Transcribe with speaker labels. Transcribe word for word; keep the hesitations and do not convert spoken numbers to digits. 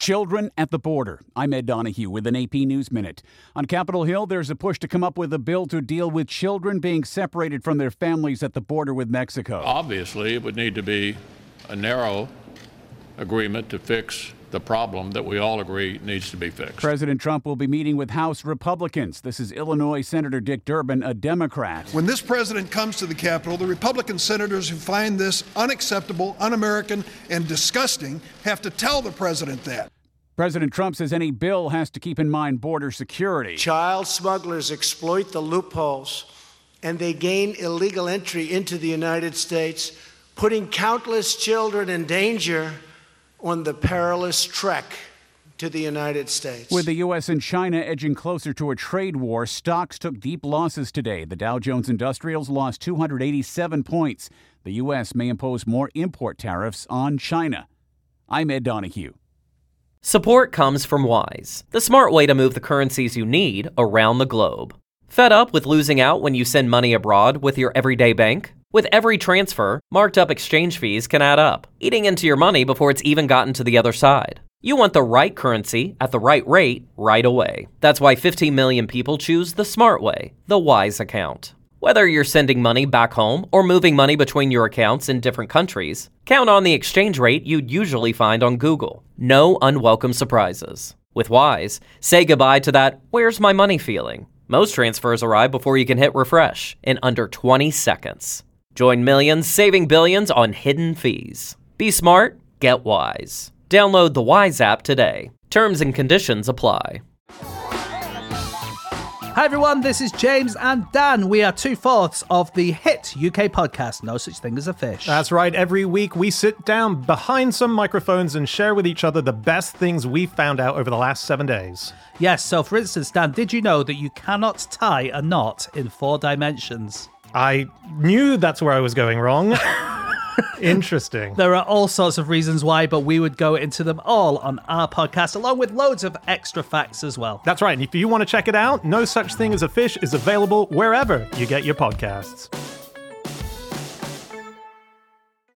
Speaker 1: Children at the border. I'm Ed Donahue with an A P News Minute. On Capitol Hill, there's a push to come up with a bill to deal with children being separated from their families at the border with Mexico.
Speaker 2: Obviously, it would need to be a narrow agreement to fix the problem that we all agree needs to be fixed.
Speaker 1: President Trump will be meeting with House Republicans. This is Illinois Senator Dick Durbin, a Democrat.
Speaker 3: When this president comes to the Capitol, the Republican senators who find this unacceptable, un-American, and disgusting have to tell the president that.
Speaker 1: President Trump says any bill has to keep in mind border security.
Speaker 4: Child smugglers exploit the loopholes, and they gain illegal entry into the United States, putting countless children in danger on the perilous trek to the United States.
Speaker 1: With the U S and China edging closer to a trade war, stocks took deep losses today. The Dow Jones Industrials lost two hundred eighty-seven points. The U S may impose more import tariffs on China. I'm Ed Donahue.
Speaker 5: Support comes from Wise, the smart way to move the currencies you need around the globe. Fed up with losing out when you send money abroad with your everyday bank? With every transfer, marked up exchange fees can add up, eating into your money before it's even gotten to the other side. You want the right currency at the right rate right away. That's why fifteen million people choose the smart way, the Wise account. Whether you're sending money back home or moving money between your accounts in different countries, count on the exchange rate you'd usually find on Google. No unwelcome surprises. With Wise, say goodbye to that "where's my money" feeling. Most transfers arrive before you can hit refresh in under twenty seconds. Join millions saving billions on hidden fees. Be smart, get Wise. Download the Wise app today. Terms and conditions apply.
Speaker 6: Hi everyone, this is James and Dan. We are two-fourths of the hit U K podcast, No Such Thing as a Fish.
Speaker 7: That's right. Every week we sit down behind some microphones and share with each other the best things we've found out over the last seven days.
Speaker 6: Yes, so for instance, Dan, did you know that you cannot tie a knot in four dimensions?
Speaker 7: I knew that's where I was going wrong. Interesting.
Speaker 6: There are all sorts of reasons why, but we would go into them all on our podcast, along with loads of extra facts as well.
Speaker 7: That's right. And if you want to check it out, No Such Thing as a Fish is available wherever you get your podcasts.